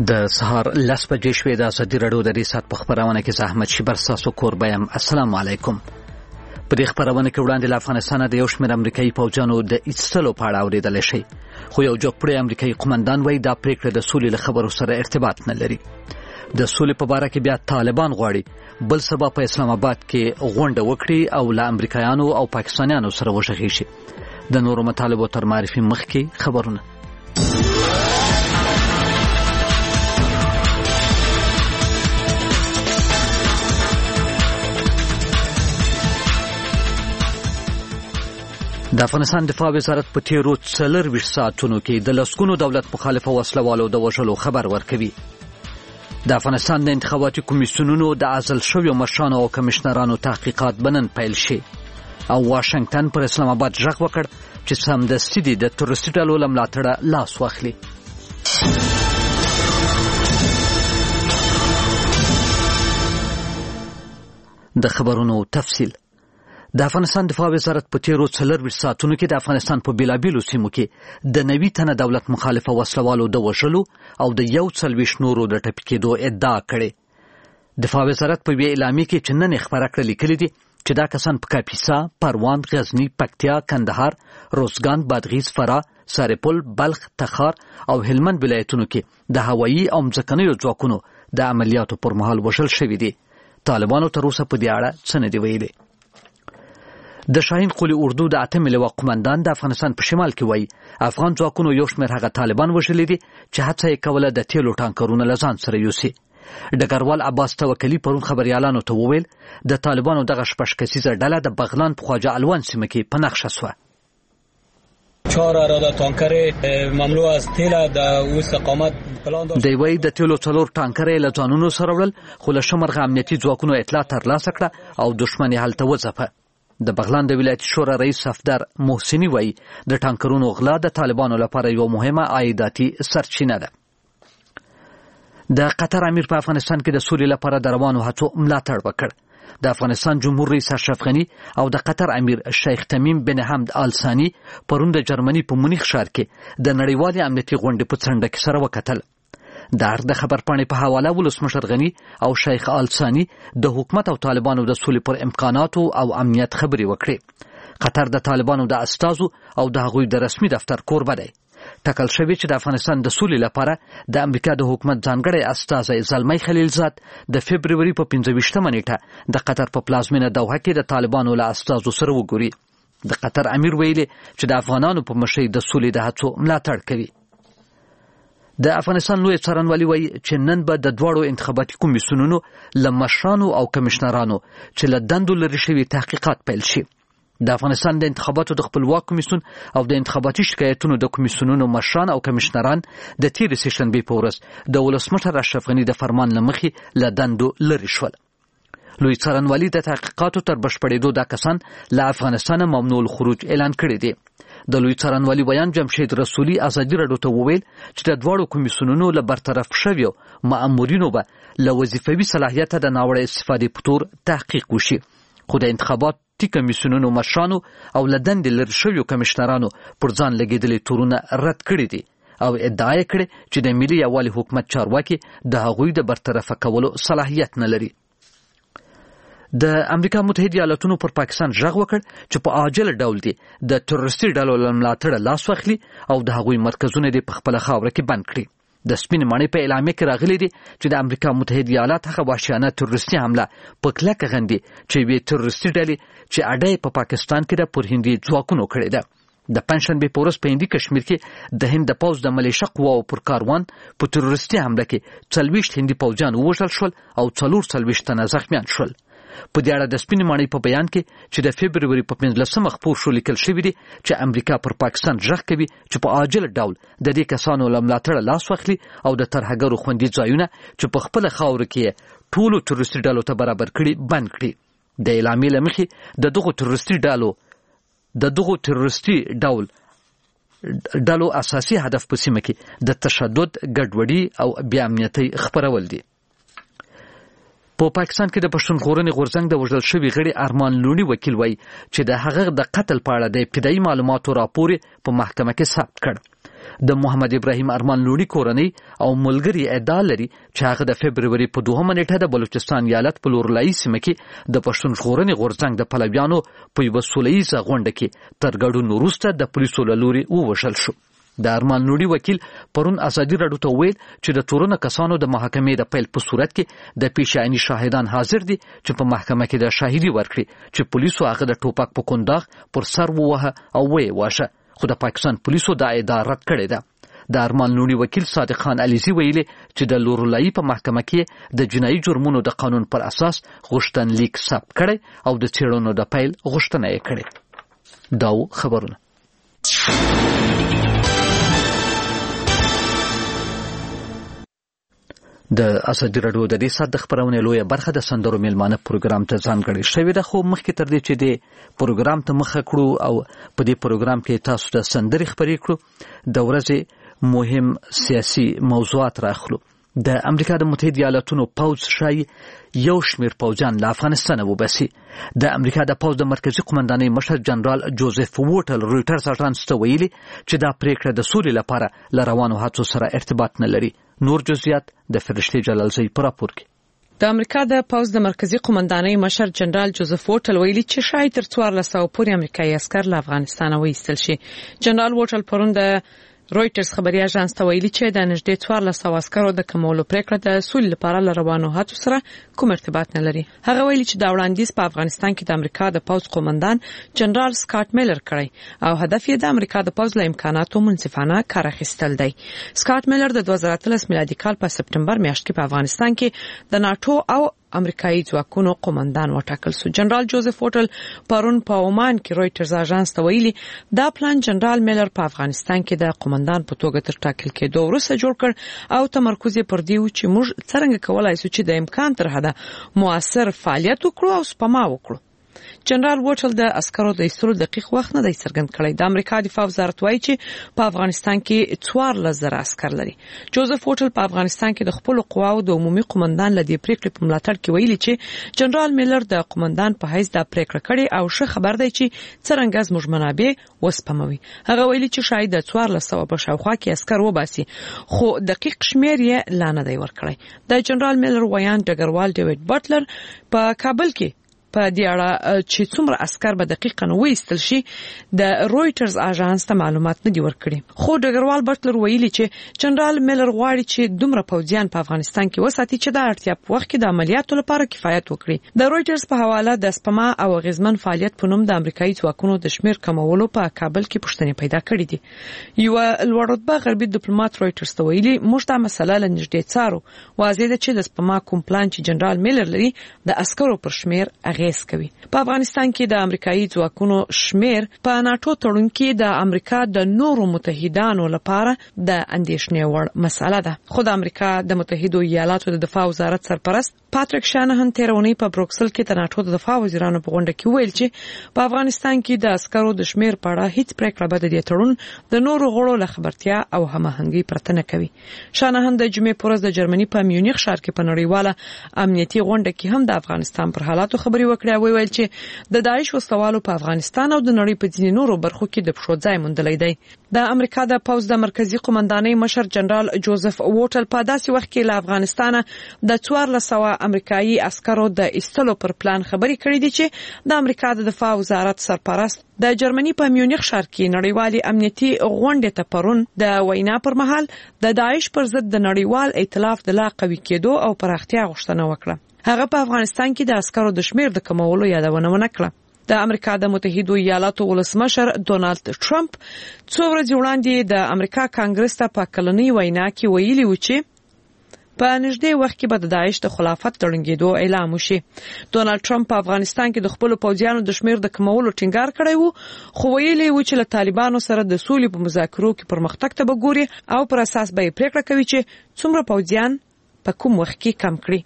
د سهار 10 بجې شوې د ازادي راډیو د ریاست په خبرونه کې احمد شیبر ساسو کوربایم. السلام علیکم. په دې خبرونه کې وړاندې له افغانستان د یو شمېر امریکایي پوځیانو د ایستلو په اړه اورېدل شي، خو یو جوړپړی امریکایي قومندان وایي دا پریکړه د سولې له خبرو سره ارتباط نه لري. د سولې په اړه کې بیا طالبان غواړي بل سبا په اسلام آباد کې غونډه وکړي او له امریکایانو او پاکستانیانو سره وشخي شي. د نورو مطالبو تر معرفي مخکې خبرونه. د افغانستان دفاع وزارت په تیرو 24 ساعتونو کې د لسګونو دولت مخالفه وسلوالو د وژلو خبر ورکوي. د افغانستان د انتخاباتي کمیسیونونو د عزل شویو مشرانو او کمشنرانو تحقیقات بنن پیل شي او واشنگټن پر اسلام آباد ژغ وکړ چې سمدستي دي د تروریستي ډلو له ملاتړه لاس واخلي. د خبرونو تفصیل. د افغانستان دفاع وزارت په تیرو 24 ساعتونو کې د افغانستان په بیلابیلو سیمو کې د 90 تنه دولت مخالفه وسلوالو د وژلو او د 41 نورو د ټپي کېدو ادعا کړې. دفاع وزارت په وی اعلامیه کې چې نن خبره کړې لیکلي دي چې دا کسان په کاپیسا، پروان، غزنی، پکتیا، کندهار، روزګان، بادغیس، فراه، سرپل، بلخ، تخار او هلمند ولایتونو کې د هوایي او ځمکنیو ځواکونو د عملیاتو پر مهال وژل شوي دي. طالبانو تر اوسه په دې اړه څه نه دي ویلي. د شاهین قلی اردو د 8 لواء قومندان د افغانستان په شمال کې وایي افغان ځواکونو یو شمېر هغه طالبان وژلي دي چې هڅه یې کوله د تیلو ټانکرونه له ځان سره یوسي. ډګروال عباس توکلي پرون خبريالانو ته وویل د طالبانو دغه شپږ کسیزه ډله د بغلان په خواجه الوان سیمه کې په نقشه سوه. 4 اراده تانکر مملو از تیل د استقامت پلان داشت. دی وایي د تیلو 4 ټانکر له ځانونو سره وړل، خو له شمرغه امنیتي ځواکونو اطلاع ترلاسه کړه او دښمن یې هلته وځپه. د بغلان د ولایت شورا رئیس صفدر محسنی وایي د ټانکرونو غلا د طالبانو لپاره یو مهمه عایداتي سرچینه ده. د قطر امیر په افغانستان کې د سولې لپاره د روانو هڅو ملاتړ وکړ. د افغانستان جمهور رئیس اشرف غني او د قطر امیر شیخ تمیم بن حمد آل ثانی پرون د جرمني په مونیخ ښار کې د نړیوالې امنیتي غونډې په څنډه کې سره وکتل. د خبرپاڼې په حواله ولسمشر غني او شیخ آل ثانی د حکومت او طالبانو د سولې پر امکاناتو او امنیت خبرې وکړې. قطر د طالبانو د استازو او د هغوی د رسمي دفتر کوربه دی. ټاکل شوی چې د افغانستان د سولې لپاره د امریکا د حکومت ځانګړی استازی زلمی خلیلزاد د فبروري په 25مه نیټه د قطر په پلازمینه دوحه کې د طالبانو له استازو سره وګوري. د قطر امیر ویلي چې د افغانانو په مشرۍ د سولې د هڅو ملاتړ کوي. د افغانستان لوی څارنوالي وایي چې نن به د دواړو انتخاباتي کمیسیونونو له مشرانو او کمشنرانو چې له دندو لرې شوي تحقیقات پیل شي. د افغانستان د انتخاباتو د خپلواک کمیسیون او د انتخاباتي شکایتونو د کمیسیونونو مشران او کمشنران د تیرې سیشنبې په ورځ د ولسمشر اشرف غني د فرمان له مخې له دندو لرې شول. لوی څارنوالي د تحقیقاتو تر بشپړېدو دا کسان له افغانستانه ممنوع الخروج اعلان کړی دی. د لوی څارنوالي بیان جمشید رسولي ازادي راډیو ته وویل چې د دواړو کمیسیونونو له برطرف شویو مامورینو به له وظیفوي صلاحیته د ناوړه استفادې په تور تحقیق وشي، خو د انتخاباتي کمیسیونونو مشرانو او له دندې لرې شویو کمشنرانو پر ځان لګېدلي تورونه رد کړي دي او ادعا یې کړې چې د ملي یووالي حکومت چارواکي د هغوی د برطرفه کولو صلاحیت نه لري. د امریکا متحده ایالاتونو پر پاکستان ژغ وکړ چې په عاجل ډول دي د تروریستي ډلو له ملاتړه لاس واخلي او د هغوی مرکزونه دې په خپله خاوره کې بند کړي. د سپینې ماڼۍ په اعلامیه کې راغلي دي چې د امریکا متحده ایالات هغه وحشیانه تروریستي حمله په کلکه غندي چې یوې تروریستي ډلې چې اډه په پاکستان کې د پر هندي ځواکونو کړې ده. د پنجشنبې په ورځ په هندي کشمیر کې د هند د پوځ د ملیشه قواو پر کاروان په تروریستي حمله کې 40 هندي پوځیان ووژل شول او 44 تنه زخمیان شول. په دې اړه د سپینې ماڼۍ په بیان کې چې د فبروري په 15مه خپور شو لیکل شوي دي چې امریکا پر پاکستان ژغ کوي چې په عاجل ډول د دې کسانو له ملاتړه لاس واخلي او د ترهګرو خوندي ځایونه چې په خپله خاوره کې ټولو تروریستي ډلو ته برابر کړي بند کړي. د اعلامیې له مخې د دغو تروریستي ډلو اساسي هدف په سیمه کې د تشدد، ګډوډي او بې امنیتۍ خپرول دي. په پاکستان کې د پښتون ژغورنې غورځنګ د وژل شوي غړي ارمان لوني وکیل وایي چې د هغه د قتل په اړه د ابتدایي معلوماتو راپور په محکمه کې ثبت کړ. د محمد ابراهیم ارمان لوڼي کورنۍ او ملګري ادعا لري چې هغه د فبرवरी په 2 نیټه د بلوچستان ایالت په لورلایي سیمه کې د پښتون ژغورنې غورځنګ د پلویانو په یوه سوله ییزه غونډه کې تر ګډون وروسته د پولیسو له لوري ووژل شو. د ارمان لوڼي وکیل پرون ازادي راډیو ته ویل چې د تورن کسانو د محاکمې د پیل په صورت کې د پیشایني شاهدان حاضر دي چې په محکمه کې د شاهدي ورکړي چې پولیسو هغه د ټوپک په کنداغ پر سر ووهه او ویې واشه، خو د پاکستان پولیسو دا ادعا رد کړې ده. د ارمان لوڼي وکیل صادق خان علیزي ویلي چې د لورلایي په محکمه کې د جنایي جرمونو د قانون پر اساس غوښتنلیک ثبت کړی او د څېړنو د پیل غوښتنه یې کړې. دا خبرونه د ازادي راډیو د دې ساعت د خبرونې لویه برخه د سندرو میلمانه پروګرام ته ځانګړې شوې ده، خو مخکې تر دې چې د پروګرام ته مخه کړو او په دې پروګرام کې تاسو ته سندرې خبرې کړو، د ورځې مهم سیاسي موضوعات راخلو. د امریکا د متحده ایالاتونو پوځ شای یو شمیر پوځیان له افغانستان وباسي. د امریکا د پوځ د مرکزی قومندانۍ مشر جنرال جوزف ووټل رويټرز اژانس ته ویلي چې دا پریکړه د سولې لپاره له روانو هڅو سره ارتباط نه لري. نور جزئیات د فرشتي جلالزی پر راپور کې. د امریکا د پوځ د مرکزی قومندانۍ مشر جنرال جوزف ووټل ویلي چې شاید تر 1400 پورې امریکایي عسكر له افغانستان وایستل شي. جنرال ووټل پرون د رويټرز خبري اژانس ته ویلي چې د نږدې 1400 عسکرو د کمولو پریکړه د سولې لپاره له روانو هڅو سره کوم ارتباط نه لري. هغه ویلي چې دا وړاندیز په افغانستان کې د امریکا د پوځ قومندان جنرال سکاټ میلر کړی او هدف یې د امریکا د پوځ له امکاناتو منصفانه کار اخیستل دی. سکاټ میلر د 2013 میلادي کال په سپټمبر میاشت کې په افغانستان کې د ناتو او امریکایي ځواکونو قومندان وټاکل شو. جنرال جوزف ووټل پرون په عمان کې رويټرز اژانس ته ویلي دا پلان جنرال میلر په افغانستان کې د قومندان په توګه تر ټاکل کېدو وروسته جوړ کړ او تمرکز یې پر دی چې موږ څنګه کولای شو چې د امکان تر حده موثر فعالیت وکړو او سپما وکړو. جنرال ووټل د عسکرو د ایستلو دقیق وخت نه دی څرګند کړی. د امریکا دفاع وزارت وایي چې په افغانستان کې 14,000 عسكر لري. جوزف ووټل په افغانستان کې د خپل قواو د عمومي قومندان لدی پریکړې په ملاتړ کې ویلي چې جنرال میلر د قومندان په حیث د پریکړه کړې او ښه خبر دی چې څنګه زموږ منابع وسپموي. هغه ویلي چې شاید د 1400 په شاوخوا کې عسكر وباسي، خو دقیق شمیر یې لا نه دی ورکړی. د جنرال میلر ویان ډګروال ډیوډ بټلر په کابل کې په دې اړه چې څومره عسكر به دقیقاً وایستل شي د رويټرز اژانس ته معلومات نه دی ورکړي. خو ډګروال بټلر ویلي چې جنرال میلر غواړي چې دومره پوځیان په افغانستان کې وساتي چې د اړتیا په وخت کې د عملیاتو لپاره کفایت وکړي. د رويټرز په حواله د سپما او غزمن فعالیت په نوم د امریکایي ځواکونو د شمیر کمولو په کابل کې پوښتنې پیدا کړې دي. یو لوړ رتبه غربي ډیپلوماټ رويټرز ته ویلي موږ دا مسله لنږدې څارو. واضح ده چې د سپما کوم پلان چې جنرال میلر لري د عسکرو پر شمیر اغیز کوي. په افغانستان کې د امریکایي ځواکونو شمیر په ناتو تړون کې د امریکا د نورو متحدانو لپاره د اندېښنې وړ مسله ده. خو د امریکا د متحده ایالاتو د دفاع وزارت سرپرست پاتریک شانهن تیرونی په بروکسل کې د ناتو د دفاع وزیرانو په غونډه کې ویل چې په افغانستان کې د عسکرو د شمیر په اړه هیڅ پریکړه به د تړون د نورو غړو له خبرتیا او هماهنګي پرته نه کوي. شانهن د جمعې پر ورځ د جرمني په میونخ ښار کې په نړیواله امنیتي غونډه کې هم د افغانستان پر حالاتو خبري وکړه. ویل چې د داعش وسوالو په افغانستان او د نړۍ په ځینې نورو برخو کې د پښو ځای موندلی دی. د امریکا د پوځ د مرکزی قومندانۍ مشر جنرال جوزف ووټل په داسې وخت کې له افغانستان د 1400 امریکایي عسکرو د ایستلو پر پلان خبري کړې دي چې د امریکا د دفاع وزارت سرپرست د جرمني په میونخ ښار کې نړیوالي امنیتي غونډې ته پرون د وینا پر مهال د داعش پر ضد د نړیوال ائتلاف د لا قوي کېدو او پراختیا غوښتنه وکړه. هغه په افغانستان کې د عسکرو د شمیر د کمولو یادونه ونکړه. د امریکا د متحده ایالاتو ولسمشر ډونالد ټرمپ څو ورځې وړاندې د امریکا کانګرس ته په کلنۍ وینا کې ویلي و چې په نږدې وخت کې به د داعش د خلافت تړونګېدو اعلان وشي. ډونالد ټرمپ په افغانستان کې د خپل پوځیانو د شمیر د کمولو ټینګار کړی وو، خو ویلي و چې له طالبانو سره د سولې په مذاکرو کې پرمختګ ته به ګوري او پر اساس به پریکړه کوي چې څومره پوځیان په کوم وخت کې کم کړي.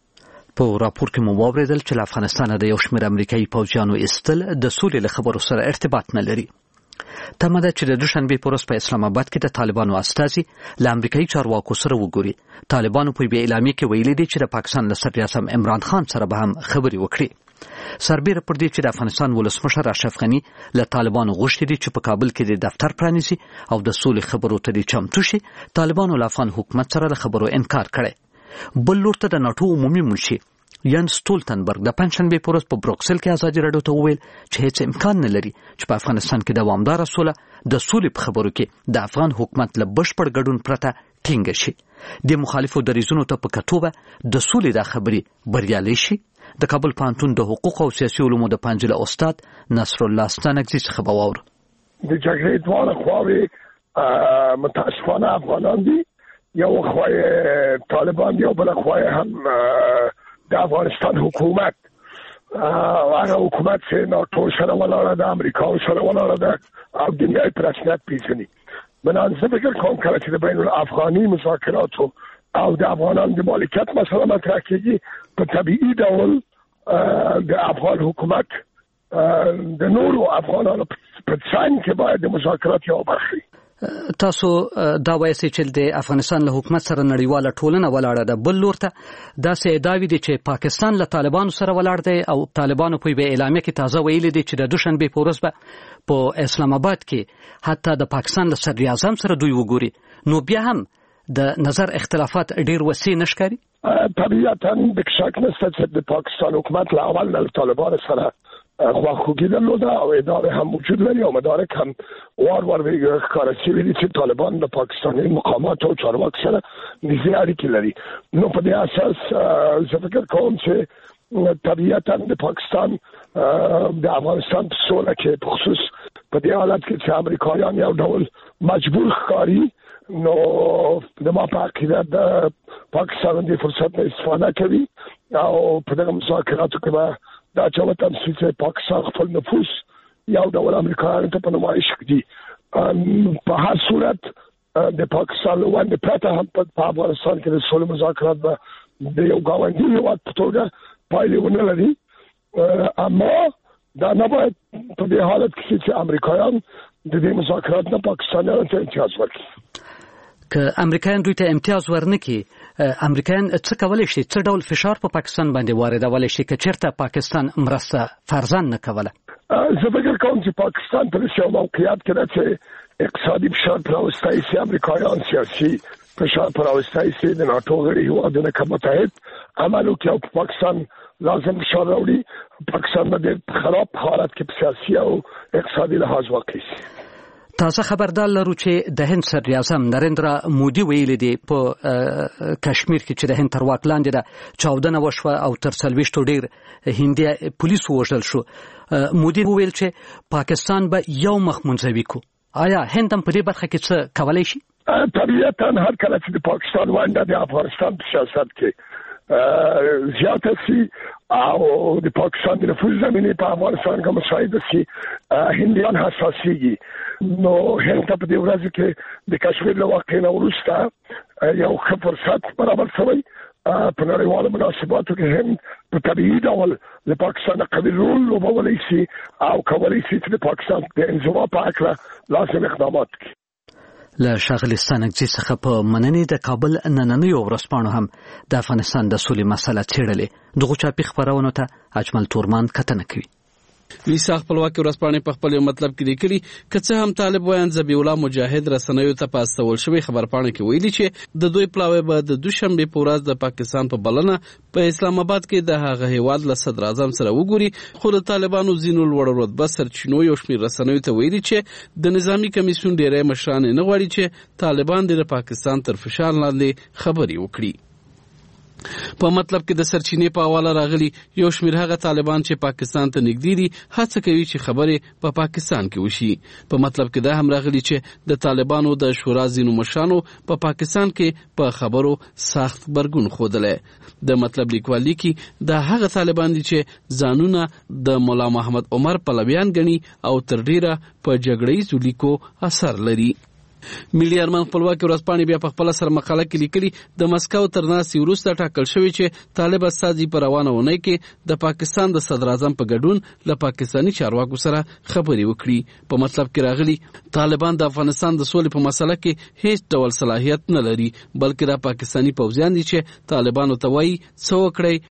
په راپور کې مو واوریدل چې له افغانستان د یو شمېر امریکایي پوځیانو ایستل د سولې له خبرو سره ارتباط نه لري. تمه ده چې د دوشنبې په ورځ په اسلام آباد کې د طالبانو استازي له امریکایي چارواکو سره وګوري. طالبانو په یوه اعلامیه کې ویلي دي چې د پاکستان له صدراعظم عمران خان سره به هم خبرې وکړي. سربېره پر دې چې د افغانستان ولسمشر اشرف غني له طالبانو غوښتي دي چې په کابل کې د دفتر پرانیزي او د سولې خبرو ته دې چمتو شي، طالبانو له افغان حکومت سره د خبرو انکار کړی. بل لور ته د ناټو عمومي منشي یانس سټولتنبرګ د پنځشنبې په ورځ په بروکسل کې ازادي راډیو ته وویل چې هیڅ امکان نه لري چې په افغانستان کې دوامداره سوله د سولې په خبرو کې د افغان حکومت له بشپړ ګډون پرته ټینګه شي. د مخالفو دریځونو ته په کتو به د سولې د خبرې بریالي شي. د کابل پوهنتون د حقوق او سیاسي علومو د پنځله استاد نصر الله ستانکزي څخه به واورو. د جګړې دواړه خواوې متاسفانه افغانان دي، یو خواهی طالبان دي او بل خواهی هم د افغانستان حکومت. هغه حکومت چې ناټو سره ولاړه ده، امریکا سره ولاړه ده او دنیای پر رسمیت پیژني. من زه فکر کوم کله چې د بین الافغاني مذاکراتو او د افغانانو د مالکیت مسله مطرح کېږي، په طبیعي ډول د افغان حکومت د نورو افغانانو په څنګ کې باید د مذاکرات یو برخه. تاسو دا وایئ چې د افغانستان له حکومت سره نړیواله ټولنه ولاړه ده، بل لور ته داسې ادعاوې دي چې پاکستان له طالبانو سره ولاړ دی او طالبانو په یوه اعلامیه کې تازه ویلي دي چې د دوشنبې په ورځ به په اسلام آباد کې حتی د پاکستان له صدر اعظم سره دوی وګوري. نو بیا هم د نظر اختلافات ډیر وسیع نشکاري. طبیعتا د شک نشته چې د پاکستان حکومت له اول له طالبانو سره خواخوږي درلوده او اداره هم وجود لري او مدارک هم وار ښکاره شوي دي چې طالبان د پاکستاني مقامات او چارواکو سره نږدې اړیکې لري. نو په دې اساس زه فکر کوم چې طبیعتا د پاکستان د افغانستان په سوله کې په خصوص په دې حالت کې چې امریکایان یو ډول مجبور ښکاري، نو د ما په عقیده د پاکستان د فرصت نه استفاده کوي او په دغه مذاکراتو کې به دا چې تمثیل چې پاکستان خپل نفوذ یو ډول امریکایانو ته په نمایش کړي. په هر صورت د پاکستان له پرته هم په افغانستان کې د سولې مذاکرات به د یو ګاونډي هېواد په توګه پایلې ونه لري، اما دا نه باید په دې حالت کې چې امریکایان د دې مذاکرات نه پاکستانیانو ته امتیاز ورکړي. که امریکایان دوی ته امتیاز ورنکړي، امریکایان څه کولی شي، څه ډول فشار په پاکستان باندې واردولی شي که چېرته پاکستان مرسته فرضاً نه کوله؟ زه فکر کوم چې پاکستان په داسې یو موقعیت کې ده چې اقتصادي فشار پر راوستی شي، امریکایان سیاسي فشار پر راوستی شي، د ناټو غړي هېوادونه که متحد عمل وکړي او په پاکستان لازم فشار راوړي، پاکستان به ډېر خراب حالت کې په سیاسي او اقتصادي لحاظ واقع شي. تازه خبردار لرو چې د هند صدر اعظم نریندرا مودي ویلي دی په کشمیر کې چې د هند تر واک لاندې ده چاودنه وشوه او تر 40 ډیر هندي پولیس ووژل شو. مودي ویل چې پاکستان به یو مخ منځوي کو. آیا هند هم په دې برخه کې څه کولی شي؟ طبیعتا هر کله چې د پاکستان ونډه د افغانستان په سیاست کې زیاته شي او د پاکستان د نفوذ زمینې په افغانستان کې مشاهده شي، هندیان حساسیږي. نو هند ته په دې ورځ کې د کشمیر له واقعې نه وروسته یو ښه فرصت برابر شوی. په نړیوالو مناسباتو کې هند په طبیعي ډول د پاکستان قوي رول لوبولی شي او کولی شي چې د پاکستان د انزوا په هکله لازم اقدامات کړي. له ښاغلي ستانکزي څخه په مننې د کابل نننیو ورځپاڼو هم د افغانستان د سولې مسله څېړلې. دغو چاپي خپرونو ته اجمل تورمان کتنه کوي. لیسا خپلواکي ورځپاڼې په خپل یو مطلب کې لیکلي که څه هم طالب ویان ذبیح الله مجاهد رسنیو ته په استول شوی خبرپاڼه کې ویلي چې د دوی پلاوی به د دوشنبې په ورځ د پاکستان په بلنه په اسلام آباد کې د هغه هیواد له صدر اعظم سره وګوري، خو د طالبانو ځینو لوړ رتبه سرچینو یو شمېر رسنیو ته ویلي چې د نظامی کمیسیون ډیری مشران نه غواړي چې طالبان د پاکستان تر فشار لاندې خبرې وکړي. په مطلب کې د سرچینې په حواله راغلي یو شمېر هغه طالبان چې پاکستان ته نږدې دي هڅه کوي چې خبرې په پاکستان کې وشي. په مطلب کې دا هم راغلي چې د طالبانو د شورا ځینو مشرانو په پاکستان کې په خبرو سخت غبرګون ښودلی. د مطلب لیکوال لیکي دا هغه طالبان دي چې ځانونه د مولا محمد عمر پلویان ګڼي او تر ډیره په جګړه ییزو لیکو اثر لري. ملي ارمان خپلواکي ورځپاڼې بیا په خپل سر مقاله کې لیکلي د مسکو تر ناستې وروسته ټاکل شوی چې طالب استازي په روانه اونۍ کې د پاکستان د صدر اعظم په ګډون له پاکستاني چارواکو سره خبرې وکړي. په مطلب کې راغلي طالبان د افغانستان د سولې په مسله کې هیڅ ډول صلاحیت نه لري، بلکې د پاکستاني پوځیان دي چې طالبانو ته وایي څه وکړئ